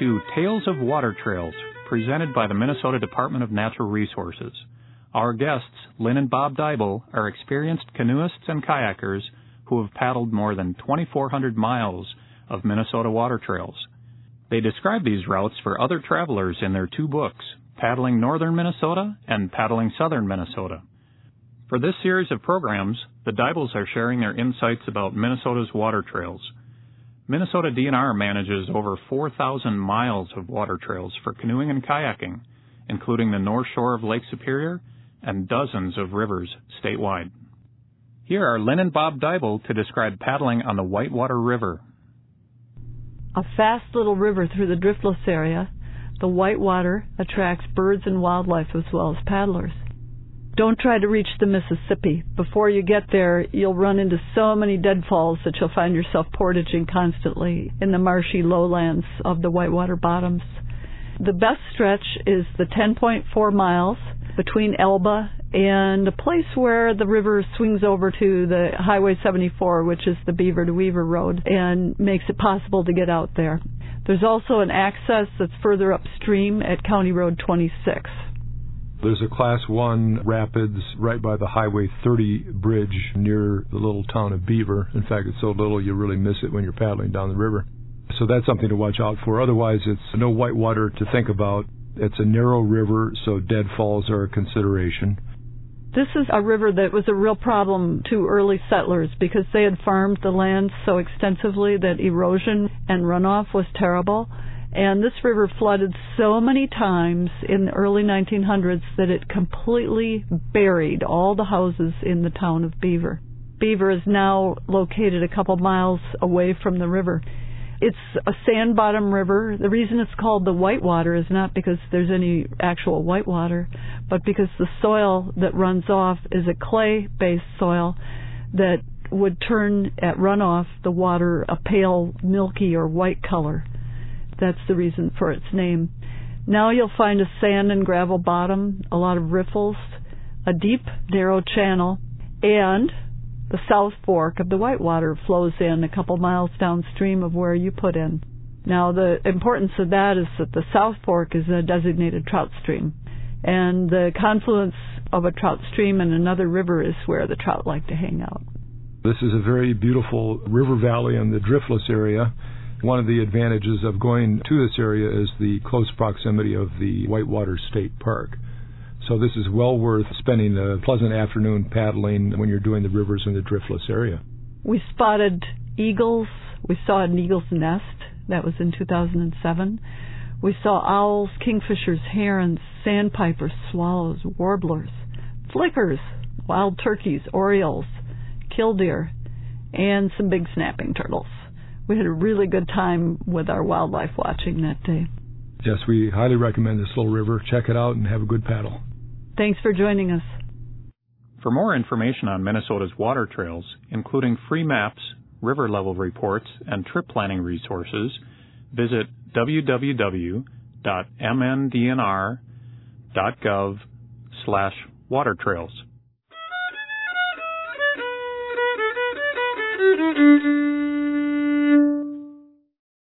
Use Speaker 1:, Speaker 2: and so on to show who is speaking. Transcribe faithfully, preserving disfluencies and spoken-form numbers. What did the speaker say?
Speaker 1: to Tales of Water Trails, presented by the Minnesota Department of Natural Resources. Our guests, Lynn and Bob Dybel, are experienced canoeists and kayakers who have paddled more than twenty-four hundred miles of Minnesota water trails. They describe these routes for other travelers in their two books, Paddling Northern Minnesota and Paddling Southern Minnesota. For this series of programs, the Dybels are sharing their insights about Minnesota's water trails. Minnesota D N R manages over four thousand miles of water trails for canoeing and kayaking, including the North Shore of Lake Superior and dozens of rivers statewide. Here are Lynn and Bob Dybel to describe paddling on the Whitewater River.
Speaker 2: A fast little river through the driftless area, the Whitewater attracts birds and wildlife as well as paddlers. Don't try to reach the Mississippi. Before you get there, you'll run into so many deadfalls that you'll find yourself portaging constantly in the marshy lowlands of the Whitewater bottoms. The best stretch is the ten point four miles between Elba and a place where the river swings over to the Highway seventy-four, which is the Beaver to Weaver Road, and makes it possible to get out there. There's also an access that's further upstream at County Road twenty-six.
Speaker 3: There's a Class one rapids right by the Highway thirty bridge near the little town of Beaver. In fact, it's so little you really miss it when you're paddling down the river. So that's something to watch out for. Otherwise, it's no whitewater to think about. It's a narrow river, so deadfalls are a consideration.
Speaker 2: This is a river that was a real problem to early settlers because they had farmed the land so extensively that erosion and runoff was terrible. And this river flooded so many times in the early nineteen hundreds that it completely buried all the houses in the town of Beaver. Beaver is now located a couple miles away from the river. It's a sand bottom river. The reason it's called the Whitewater is not because there's any actual whitewater, but because the soil that runs off is a clay-based soil that would turn at runoff the water a pale, milky, or white color. That's the reason for its name. Now you'll find a sand and gravel bottom, a lot of riffles, a deep, narrow channel, and the South Fork of the Whitewater flows in a couple miles downstream of where you put in. Now the importance of that is that the South Fork is a designated trout stream, and the confluence of a trout stream and another river is where the trout like to hang out.
Speaker 3: This is a very beautiful river valley in the driftless area. One of the advantages of going to this area is the close proximity of the Whitewater State Park. So this is well worth spending a pleasant afternoon paddling when you're doing the rivers in the driftless area.
Speaker 2: We spotted eagles. We saw an eagle's nest. That was in two thousand seven. We saw owls, kingfishers, herons, sandpipers, swallows, warblers, flickers, wild turkeys, orioles, killdeer, and some big snapping turtles. We had a really good time with our wildlife watching that day.
Speaker 3: Yes, we highly recommend this little river. Check it out and have a good paddle.
Speaker 2: Thanks for joining us.
Speaker 1: For more information on Minnesota's water trails, including free maps, river level reports, and trip planning resources, visit w w w dot m n d n r dot gov slash water trails.